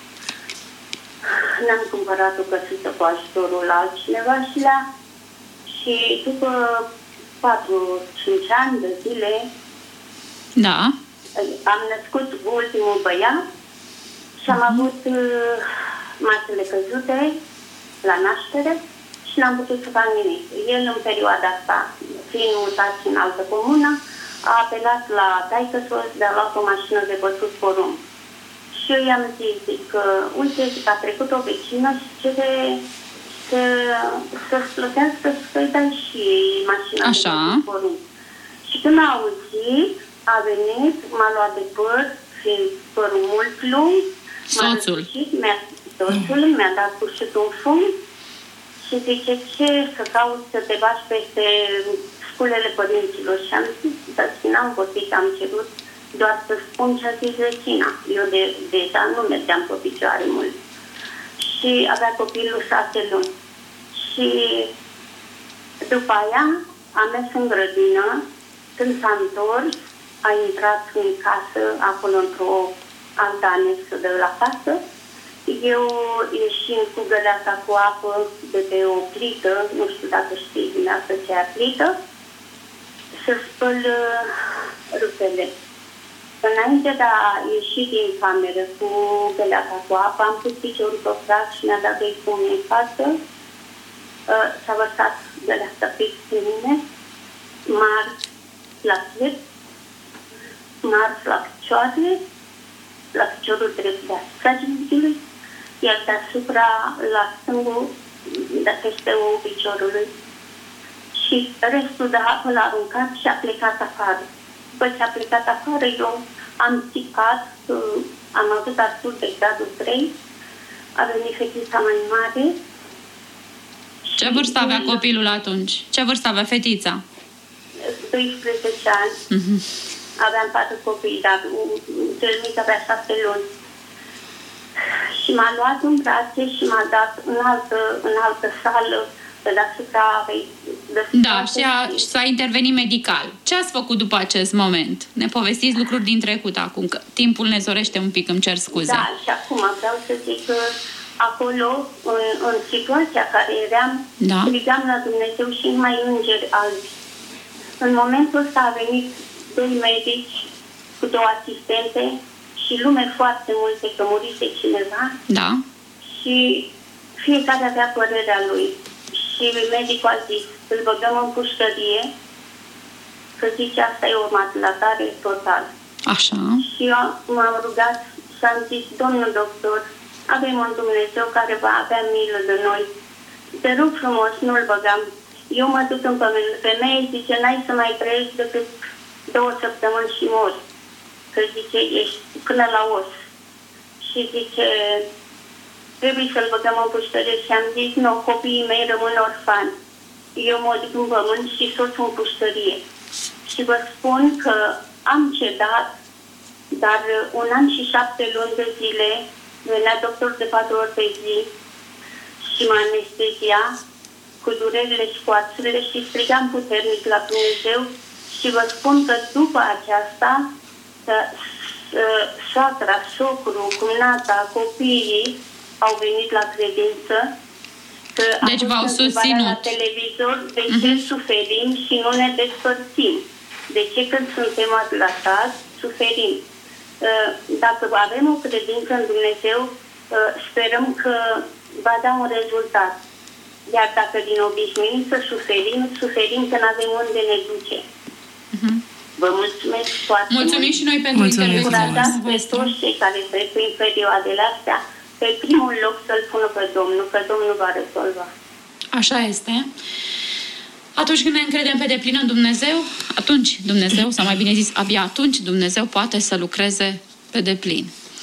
Ne-am cumpărat o căsuță cu ajutorul la altcineva și la... Și după patru cinci ani de zile Da. am născut ultimul băiat și am avut uh, masele căzute la naștere și n-am putut să fac nimic. El în perioada asta, fiind mutat în altă comună, a apelat la taică-sul de a lua o mașină de bătut porumb. Și eu i-am zis, zic că, uite, zic, a trecut o vecină și cere să, să-ți plătească să-i dai și mașina Așa. de bătut porumb. Și când a auzit, a venit, m-a luat de păr, fiind părul mult lung, Soțul. mi-a, soțul mi-a dat cu șutul în fund și zice, ce să cauți să te bași peste sculele părinților? Și am zis, dar n-am putut, am cerut doar să spun ce a zis vecina. Eu de, deja nu mergeam pe picioare mult. Și avea copilul șase luni. Și după aia am mers în grădină. Când s-a întors, a intrat în casă, acolo într-o altă anexă de la casă eu ieșind cu găleata cu apă de pe o plită, nu știu dacă știi dumneavoastră ce e plită, să spăl uh, rupele. Înainte de a ieși din cameră cu găleata cu apă, am pus piciorul pe prag și mi-a dat doi pumni în față. Uh, s-a vărsat găleata fix pe mine, m-a la piept, m-a la picioare, la piciorul drept deasupra genunchiului, iar deasupra la stângul de peste o piciorului. Și restul de apă l-a aruncat și a plecat afară. După ce a plecat afară, eu am țipat, am avut arduri de gradul trei, a venit fetița mai mare. Ce vârstă avea copilul atunci? Ce vârstă avea fetița? doisprezece ani. Mm-hmm. Aveam patru copii, dar cel mic avea șase luni. Și m-a luat în brațe și m-a dat în altă, în altă sală, pe deasupra avei. Da, și, a, și s-a intervenit medical. Ce ați făcut după acest moment? Ne povestiți lucruri din trecut acum, că timpul ne zorește un pic, îmi cer scuze. Da, și acum vreau să zic că acolo, în, în situația care eram, da. Strigam la Dumnezeu și numai îngeri albi. În momentul ăsta a venit doi medici cu două asistente și lume foarte multe, că murise cineva. Da. Și fiecare avea părerea lui. Și medicul a zis, îl băgăm în pușcărie, că zice, asta e o matlatare total. Așa. Și eu m-am rugat și am zis, domnul doctor, avem un Dumnezeu care va avea milă de noi. Te rog frumos, nu-l băgam. Eu mă duc în pământ. Femeie zice, n-ai să mai trăiești decât două săptămâni și mori. Că zice, ești până la os. Și zice, trebuie să-l băgăm în pușcărie. Și am zis, nu, copiii mei rămân orfani. Eu mă duc în pământ și soțul în pușcărie. Și vă spun că am cedat, dar un an și șapte luni de zile venea doctor de patru ori pe zi și mă anestezia cu durerile și cu arțurile și strigam puternic la Dumnezeu și vă spun că după aceasta soacra, socru, cumnata, copiii au venit la credință. Că deci v-au susținut la televizor de ce uh-huh. suferim și nu ne despărțim. De ce când suntem atlatați, suferim. Dacă avem o credință în Dumnezeu, sperăm că va da un rezultat. Iar dacă din obișnuință suferim, suferim că nu avem unde ne duce. Uh-huh. Vă mulțumesc foarte Mulțumim mult. și noi pentru intervenție. Încurajați pe toți cei care trec prin perioadele astea, pe primul loc să-L pună pe Domnul, că Domnul va rezolva. Așa este. Atunci când ne încredem pe deplin în Dumnezeu, atunci Dumnezeu, sau mai bine zis, abia atunci Dumnezeu poate să lucreze pe deplin.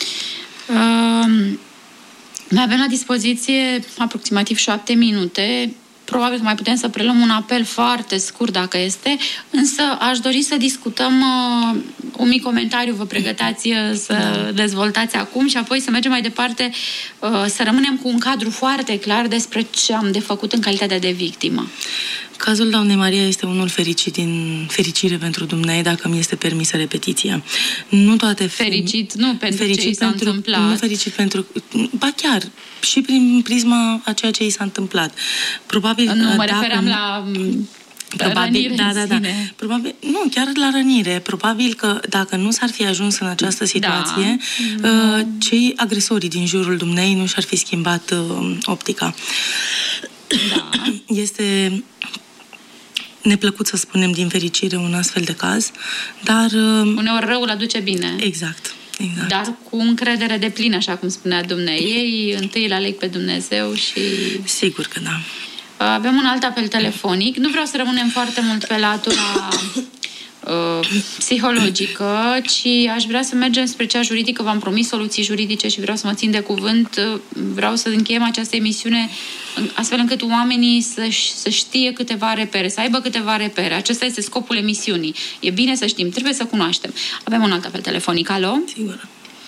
Uh, mai avem la dispoziție aproximativ șapte minute. Probabil că mai putem să preluăm un apel foarte scurt dacă este, însă aș dori să discutăm uh, un mic comentariu, vă pregătați să dezvoltați acum și apoi să mergem mai departe, uh, să rămânem cu un cadru foarte clar despre ce am de făcut în calitate de victimă. Cazul doamnei Maria este unul fericit, din fericire pentru dumneavoastră, dacă mi este permisă repetiția. Nu toate fericit, nu pentru fericit ce i s-a pentru, întâmplat. Nu fericit pentru... Ba chiar, și prin prisma a ceea ce i s-a întâmplat. Probabil nu, mă dacă, referam la... Probabil, da, da, da. Probabil, nu, chiar la rănire. Probabil că dacă nu s-ar fi ajuns în această situație, da. uh, cei agresorii din jurul dumnei nu și-ar fi schimbat uh, optica. Da. Este neplăcut să spunem din fericire un astfel de caz, dar... Uh, uneori răul aduce bine. Exact. Exact. Dar cu încredere deplină, așa cum spunea dumnei. Ei întâi îl aleg pe Dumnezeu și... Sigur că da. Avem un alt apel telefonic. Nu vreau să rămânem foarte mult pe latura uh, psihologică, ci aș vrea să mergem spre cea juridică. V-am promis soluții juridice și vreau să mă țin de cuvânt. Vreau să încheiem această emisiune astfel încât oamenii să, să știe câteva repere, să aibă câteva repere. Acesta este scopul emisiunii. E bine să știm, trebuie să cunoaștem. Avem un alt apel telefonic. Alo? Sigur.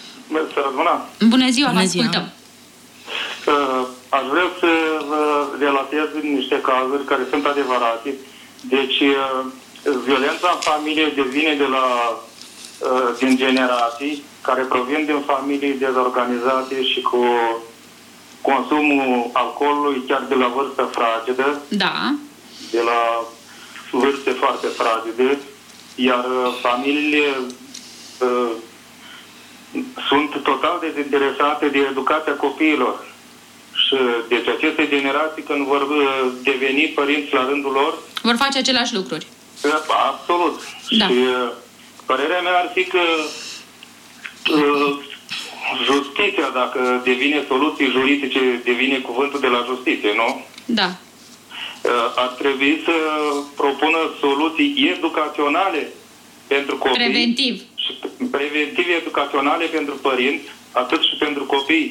Bună. Bună ziua, Bună vă ziua. ascultăm. Uh, aș vrea să vă relatez niște cazuri care sunt adevărate. Deci, uh, violența în familie devine de la din generații, care provin din familii dezorganizate și cu consumul alcoolului chiar de la vârstă fragedă, Da. de la vârste foarte fragede, iar familiile uh, sunt total dezinteresate de educația copiilor. Și deci aceste generații, când vor uh, deveni părinți la rândul lor, Vor face aceleași lucruri. absolut. Da. Și uh, părerea mea ar fi că uh, justiția, dacă devine soluții juridice, devine cuvântul de la justiție, nu? Da. Uh, ar trebui să propună soluții educaționale pentru copii. Preventiv. Și preventiv educaționale pentru părinți, atât și pentru copii.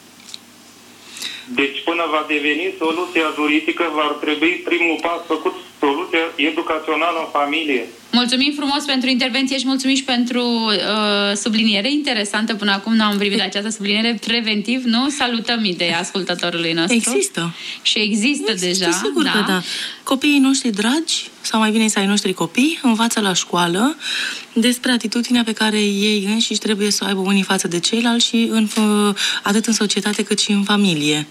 Deci până va deveni soluția juridică, va trebui primul pas făcut soluția educațională în familie. Mulțumim frumos pentru intervenție și mulțumim și pentru uh, subliniere interesantă. Până acum nu am privit această subliniere. Preventiv, nu? Salutăm ideea ascultătorului nostru. Există. Și există, Există, deja. sigur că da. Copiii noștri dragi, sau mai bine să ai noștri copii, învață la școală despre atitudinea pe care ei înșiși trebuie să o aibă unii față de ceilalți și în, atât în societate cât și în familie.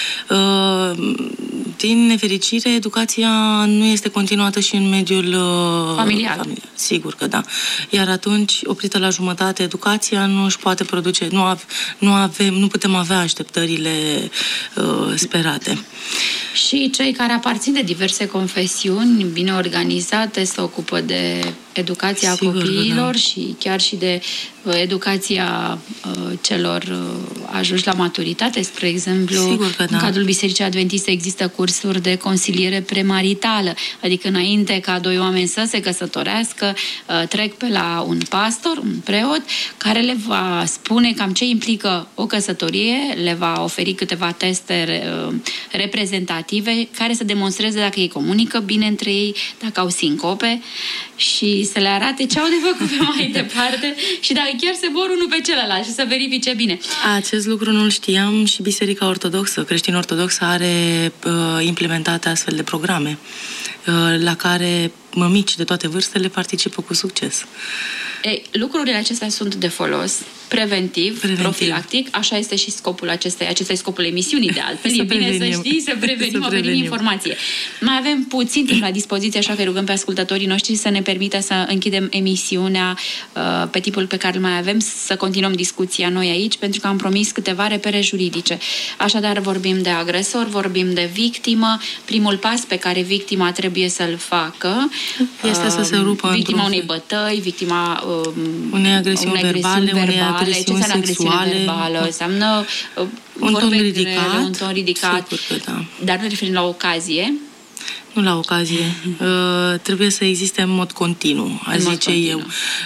Din nefericire, educația nu este continuată și în mediul familial. familial. Sigur că da. Iar atunci, oprită la jumătate, educația nu își poate produce, nu, ave, nu, avem, nu putem avea așteptările uh, sperate. Și cei care aparțin de diverse confesiuni bine organizate se ocupă de educația Sigur, copiilor da. și chiar și de uh, educația uh, celor uh, ajunși la maturitate. Spre exemplu, Sigur că da. în cadrul Bisericii Adventiste există cursuri de consiliere premaritală, adică înainte ca doi oameni să se căsătorească, uh, trec pe la un pastor, un preot, care le va spune cam ce implică o căsătorie, le va oferi câteva teste uh, reprezentative care să demonstreze dacă ei comunică bine între ei, dacă au sincope și să le arate ce au de făcut pe mai departe și dacă chiar se vor unul pe celălalt și să verifice bine. Acest lucru nu-l știam și Biserica Ortodoxă, creștin-ortodoxă, are uh, implementate astfel de programe uh, la care mămici de toate vârstele participă cu succes. Ei, lucrurile acestea sunt de folos, preventiv, Preventiv. profilactic, așa este și scopul acestei, acesta e scopul emisiunii de altfel. Să E bine prevenim. să știi, să prevenim, Să oferim prevenim. informație. Mai avem puțin timp la dispoziție, așa că rugăm pe ascultătorii noștri să ne permită să închidem emisiunea uh, pe tipul pe care îl mai avem, să continuăm discuția noi aici, pentru că am promis câteva repere juridice. Așadar, vorbim de agresor, vorbim de victimă, primul pas pe care victima trebuie să-l facă Este să se rupă victima într-un unei fel. bătăi, victima uh, Unei agresiuni unei verbale, unei ce agresiuni înseamnă agresiune sexuale. verbală? Înseamnă uh, Un ton vorbe ridicat. grele, un ton ridicat. Sigur că da. Dar ne referim la ocazie. Nu la ocazie. Uh, trebuie să existe în mod continuu, aș În mod zice continuu. eu.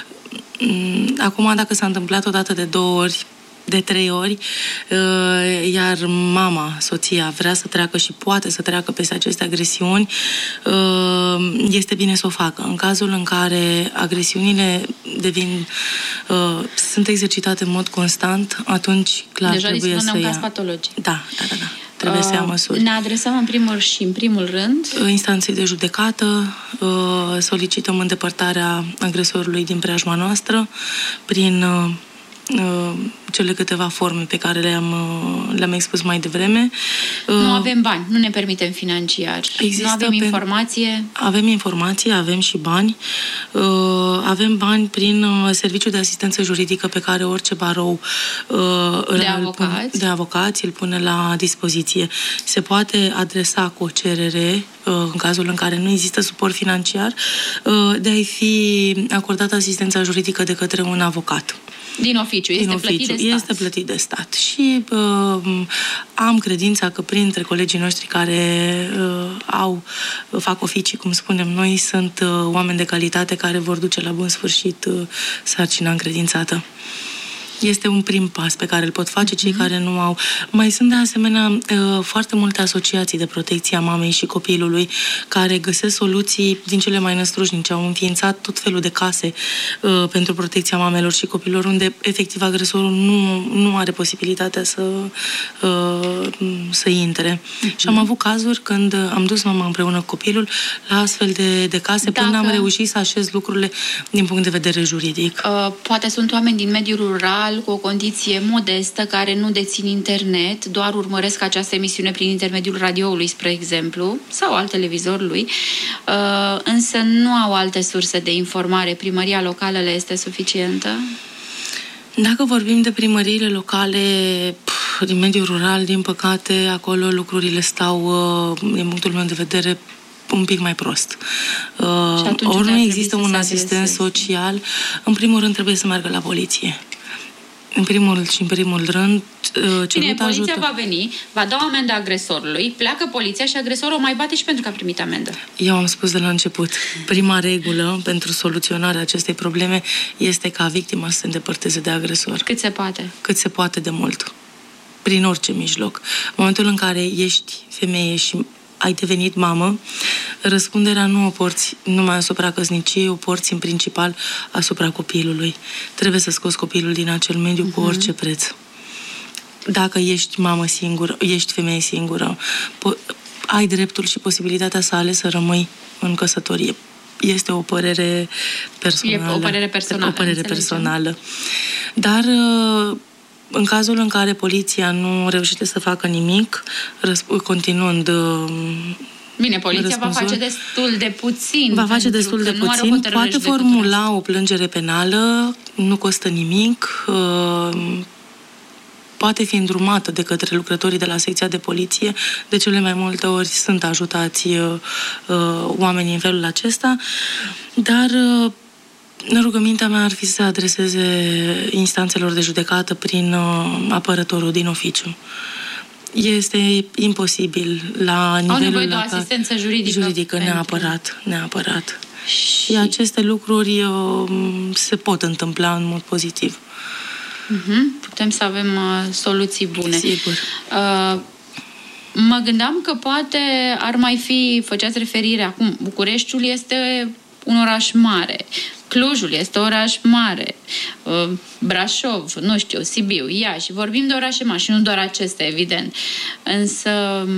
Mm, Acum, dacă s-a întâmplat odată de două ori, de trei ori, uh, iar mama, soția, vrea să treacă și poate să treacă peste aceste agresiuni, uh, este bine să o facă. În cazul în care agresiunile devin, uh, sunt exercitate în mod constant, atunci, clar, Deja trebuie discutăm să un ia... caz patologic. Da, da, da, da. Trebuie să ia Uh, măsuri. Ne adresăm în primul și în primul rând Instanței de judecată, solicităm îndepărtarea agresorului din preajma noastră prin cele câteva forme pe care le-am, le-am expus mai devreme. nu avem bani, nu ne permitem financiar. Există nu avem pen- informație. Avem informație, avem și bani. Avem bani prin serviciul de asistență juridică pe care orice barou De îl avocați. pune- de avocați îl pune la dispoziție. Se poate adresa cu o cerere în cazul în care nu există suport financiar de a-i fi acordată asistența juridică de către un avocat. Din oficiu, este Din plătit oficiu. de stat. Este plătit de stat. Și uh, am credința că printre colegii noștri care uh, au, fac oficii, cum spunem noi, sunt uh, oameni de calitate care vor duce la bun sfârșit uh, sarcina încredințată. Este un prim pas pe care îl pot face cei mm-hmm. care nu au. Mai sunt de asemenea foarte multe asociații de protecție a mamei și copilului care găsesc soluții din cele mai năstrușnice. Au înființat tot felul de case uh, pentru protecția mamelor și copilor, unde efectiv agresorul nu, nu are posibilitatea să, uh, să intre. Mm-hmm. Și am avut cazuri când am dus mama împreună cu copilul la astfel de, de case, Dacă... până am reușit să așez lucrurile din punct de vedere juridic. Uh, poate sunt oameni din mediul rural cu o condiție modestă, care nu dețin internet, doar urmăresc această emisiune prin intermediul radioului, spre exemplu, sau al televizorului, însă nu au alte surse de informare. Primăria locală le este suficientă? Dacă vorbim de primăriile locale pf, din mediul rural, din păcate, acolo lucrurile stau, din punctul meu de vedere, un pic mai prost. Ori nu există un asistent social, în primul rând trebuie să meargă la poliție. În primul și în primul rând, Bine, poliția ajută. va veni, va da o amendă agresorului, pleacă poliția și agresorul o mai bate și pentru că a primit amendă. Eu am spus de la început, prima regulă pentru soluționarea acestei probleme este ca victima să se îndepărteze de agresor. Cât se poate. Cât se poate de mult. Prin orice mijloc. În momentul în care ești femeie și ai devenit mamă, răspunderea nu o porți numai asupra căsniciei, o porți în principal asupra copilului. Trebuie să scoți copilul din acel mediu uh-huh. cu orice preț. Dacă ești mamă singură, ești femeie singură, po- ai dreptul și posibilitatea să alegi să rămâi în căsătorie. Este o părere personală. E o părere personală. O părere personală. Dar în cazul în care poliția nu reușește să facă nimic, răsp- continuând... Bine, poliția va face destul de puțin. Va face destul de puțin. Poate formula o plângere penală, nu costă nimic, poate fi îndrumată de către lucrătorii de la secția de poliție. De cele mai multe ori sunt ajutați oamenii în felul acesta, dar... Rugămintea mea ar fi să se adreseze instanțelor de judecată prin uh, apărătorul din oficiu. Este imposibil la nivelul... Au nevoie de o asistență juridică. Juridică, pentru... neapărat, neapărat. Și... și aceste lucruri uh, se pot întâmpla în mod pozitiv. Uh-huh. Putem să avem uh, soluții bune. Sigur. Uh, mă gândeam că poate ar mai fi, făceați referire acum, Bucureștiul este un oraș mare. Clujul este oraș mare, Brașov, nu știu, Sibiu, Iași, vorbim de orașe mari și nu doar acestea, evident. Însă,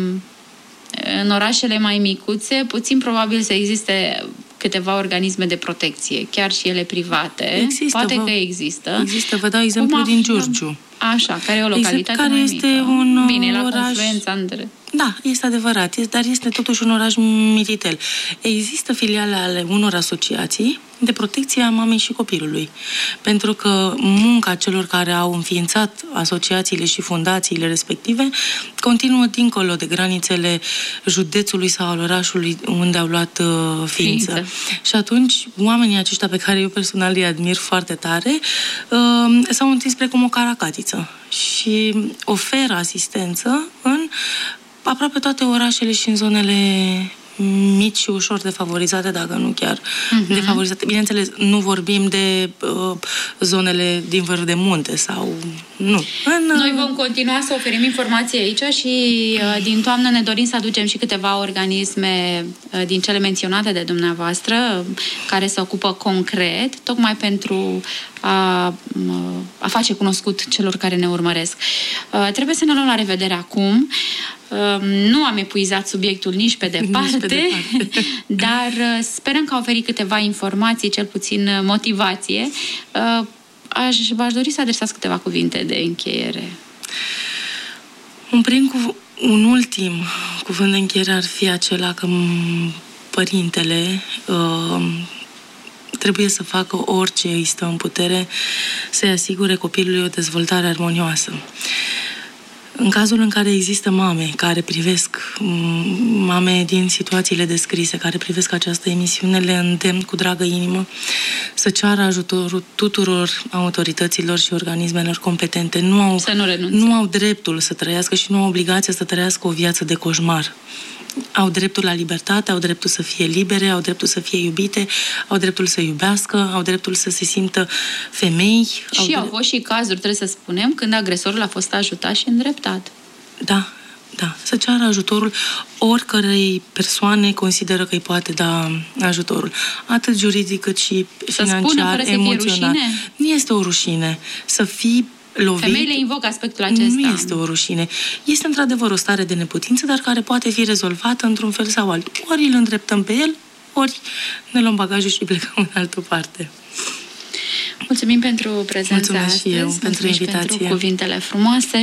în orașele mai micuțe, puțin probabil să existe câteva organisme de protecție, chiar și ele private. Există, Poate vă, că există. Există, vă dau exemplu din Giurgiu. Așa, care e o localitate exact, care mai este mică. Un Bine, la oraș... confluența între... Da, este adevărat, dar este totuși un oraș miritel. Există filiale ale unor asociații de protecție a mamei și copilului. Pentru că munca celor care au înființat asociațiile și fundațiile respective continuă dincolo de granițele județului sau al orașului unde au luat uh, ființă. ființă. Și atunci, oamenii aceștia pe care eu personal îi admir foarte tare uh, s-au întins precum o caracatiță și oferă asistență în aproape toate orașele și în zonele mici și ușor defavorizate, dacă nu chiar uh-huh. defavorizate. Bineînțeles, nu vorbim de uh, zonele din vârf de munte sau... Nu. În, uh... Noi vom continua să oferim informații aici și uh, din toamnă ne dorim să aducem și câteva organisme uh, din cele menționate de dumneavoastră, uh, care se ocupă concret, tocmai pentru a, uh, a face cunoscut celor care ne urmăresc. Uh, trebuie să ne luăm la revedere acum. Uh, nu am epuizat subiectul nici pe departe, nici pe departe. Dar uh, sperăm că au oferit câteva informații, cel puțin uh, motivație. Uh, aș, v-aș dori să adresați câteva cuvinte de încheiere. Un prim cuv- un ultim cuvânt de încheiere ar fi acela că părintele uh, trebuie să facă orice îi stă în putere să-i asigure copilului o dezvoltare armonioasă. În cazul în care există mame care privesc, mame din situațiile descrise, care privesc această emisiune, le îndemn cu dragă inimă să ceară ajutorul tuturor autorităților și organismelor competente. Nu au, să nu renunțe. Nu au dreptul să trăiască și nu au obligația să trăiască o viață de coșmar. Au dreptul la libertate, au dreptul să fie libere, au dreptul să fie iubite, au dreptul să iubească, au dreptul să se simtă femei. Și au, au au fost și cazuri, trebuie să spunem, când agresorul a fost ajutat și îndreptat. Da, da. Să ceară ajutorul oricărei persoane consideră că îi poate da ajutorul. Atât juridic cât și să financiar, spună, fără să emoțional. fie rușine? Nu este o rușine. Să fii lovit. Femeile invocă aspectul acesta. Nu este o rușine. Este într-adevăr o stare de neputință, dar care poate fi rezolvată într-un fel sau altul. Ori îl îndreptăm pe el, ori ne luăm bagajul și plecăm în altă parte. Mulțumim pentru prezența Mulțumesc astăzi, și eu pentru invitație. pentru cuvintele frumoase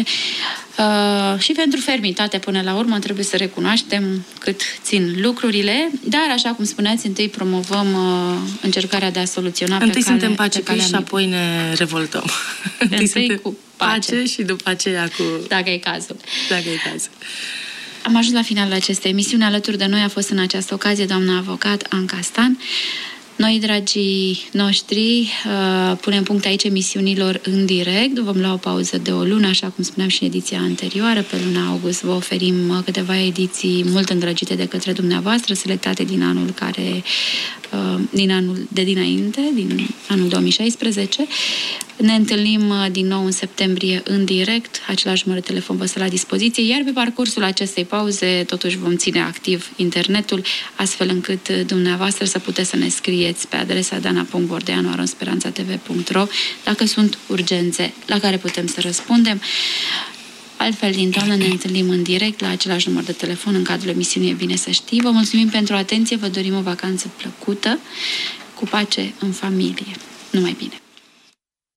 uh, și pentru fermitate până la urmă. Trebuie să recunoaștem cât țin lucrurile, dar așa cum spuneați, întâi promovăm uh, încercarea de a soluționa întâi pe cale, suntem pacifiști și apoi ne revoltăm. Întâi, întâi suntem cu pace. pace și după aceea cu... Dacă e cazul. Dacă e cazul. Am ajuns la finalul acestei emisiuni. Alături de noi a fost în această ocazie doamna avocat Anca Stan. Noi, dragii noștri, punem punct aici emisiunilor în direct. Vom lua o pauză de o lună, așa cum spuneam și în ediția anterioară. Pe luna august vă oferim câteva ediții mult îndrăgite de către dumneavoastră, selectate din anul care, din anul de dinainte, din anul două mii șaisprezece. Ne întâlnim din nou în septembrie în direct, același număr de telefon vă stă la dispoziție, iar pe parcursul acestei pauze totuși vom ține activ internetul, astfel încât dumneavoastră să puteți să ne scrieți pe adresa dana punct bordeanu arond speranța t v punct ro dacă sunt urgențe la care putem să răspundem. Altfel, din toamnă ne întâlnim în direct la același număr de telefon în cadrul emisiunii E Bine Să Știi. Vă mulțumim pentru atenție, vă dorim o vacanță plăcută, cu pace în familie. Numai bine!